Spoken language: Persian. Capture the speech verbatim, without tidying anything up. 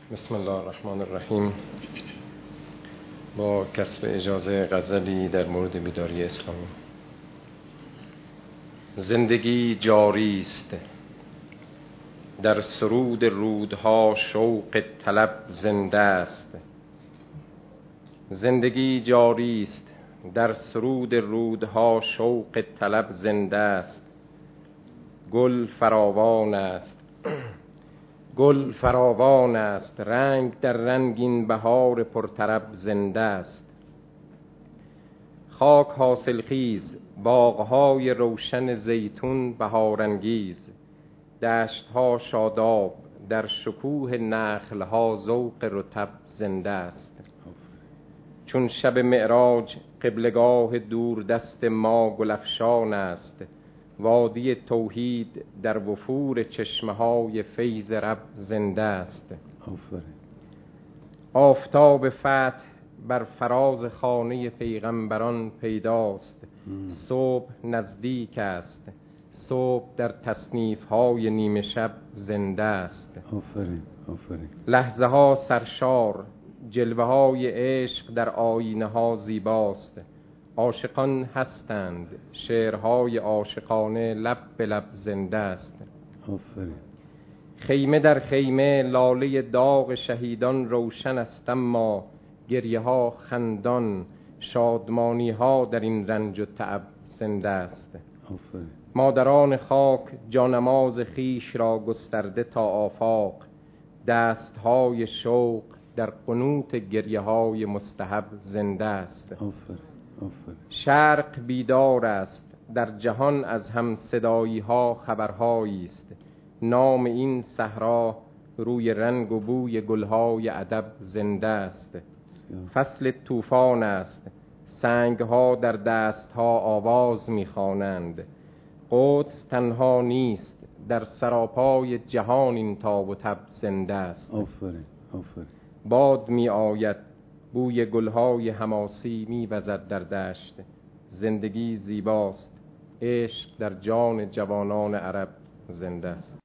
بسم الله الرحمن الرحیم. با کسب اجازه غزلی در مورد بیداری اسلامی. زندگی جاری است، در سرود رودها شوق طلب زنده است. زندگی جاری است، در سرود رودها شوق طلب زنده است. گل فراوان است گل فراوان است، رنگ در رنگین بهار پرطرب زنده است. خاک حاصل خیز، باغهای روشن زیتون بهارانگیز، دشتها شاداب، در شکوه نخلها ذوق رطب زنده است. چون شب معراج قبلگاه دور دست ما گلفشان است، وادی توحید در وفور چشمه‌های فیض رب زنده است. آفتاب فتح بر فراز خانه پیغمبران پیداست. صبح نزدیک است، صبح در تصنیف‌های نیمه شب زنده است. آفرین آفرین. لحظه ها سرشار، جلوه های عشق در آینه ها زیباست. عاشقان هستند، شعرهای عاشقانه لب به لب زنده است. آفرین. خیمه در خیمه لاله داغ شهیدان روشن است، اما گریه ها خندان، شادمانی ها در این رنج و تعب زنده است. آفرین. مادران خاک جانماز خیش را گسترده تا آفاق، دست های شوق در قنوت گریه های مستحب زنده است. آفرین آفرین. شرق بیدار است، در جهان از هم صدایی ها خبرهایی است. نام این صحرا روی رنگ و بوی گلهای ادب زنده است. فصل طوفان است، سنگ ها در دست ها آواز می‌خوانند. قدس تنها نیست، در سراپای جهان این تاب و تب زنده است. آفرین آفرین. باد می آید، بوی گلهای حماسی می وزد در دشت. زندگی زیباست، عشق در جان جوانان عرب زنده است.